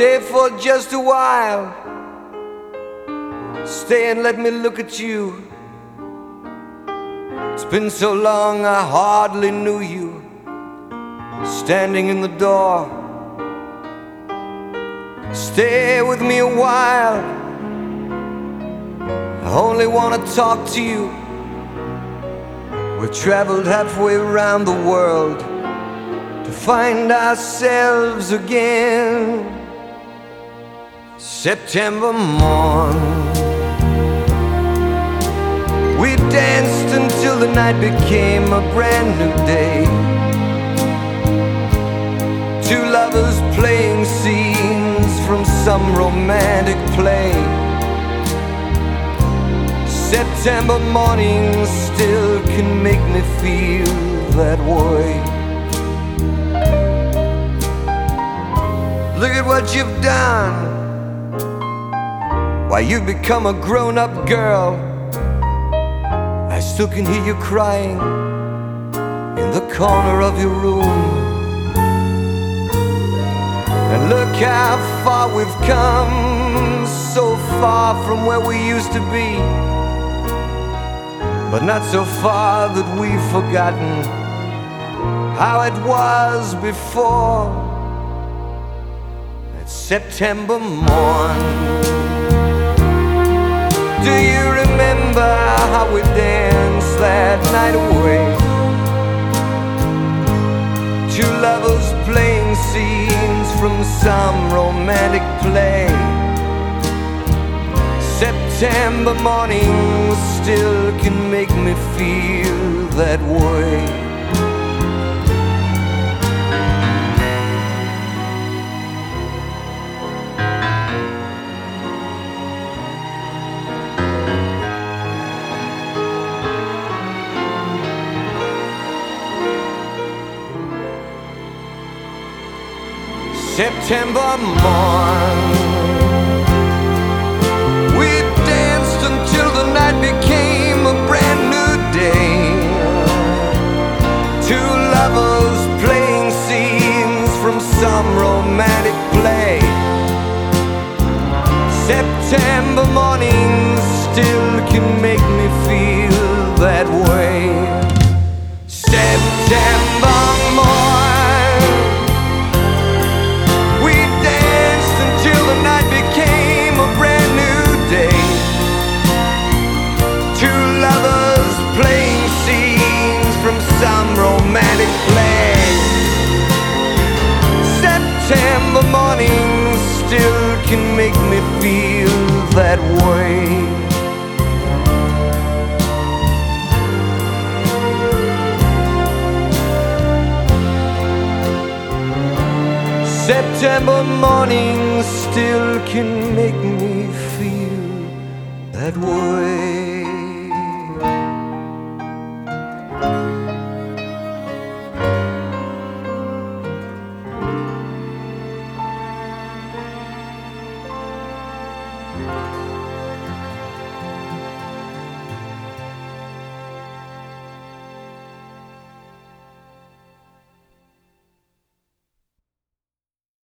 stay for just a while. Stay and let me look at you. It's been so long I hardly knew you. Standing in the door, stay with me a while. I only want to talk to you. We traveled halfway around the world to find ourselves again. September morn, we danced until the night became a brand new day. Two lovers playing scenes from some romantic play. September mornings still can make me feel that way. Look at what you've done. Why, you've become a grown-up girl. I still can hear you crying in the corner of your room. And look how far we've come, so far from where we used to be, but not so far that we've forgotten how it was before. That September morn, do you remember how we danced that night away? Two lovers playing scenes from some romantic play. September mornings still can make me feel that way. September morn, we danced until the night became a brand new day. Two lovers playing scenes from some romantic play. September mornings still can make me feel that way. September morn, some romantic play. September mornings still can make me feel that way. September mornings still can make me feel that way.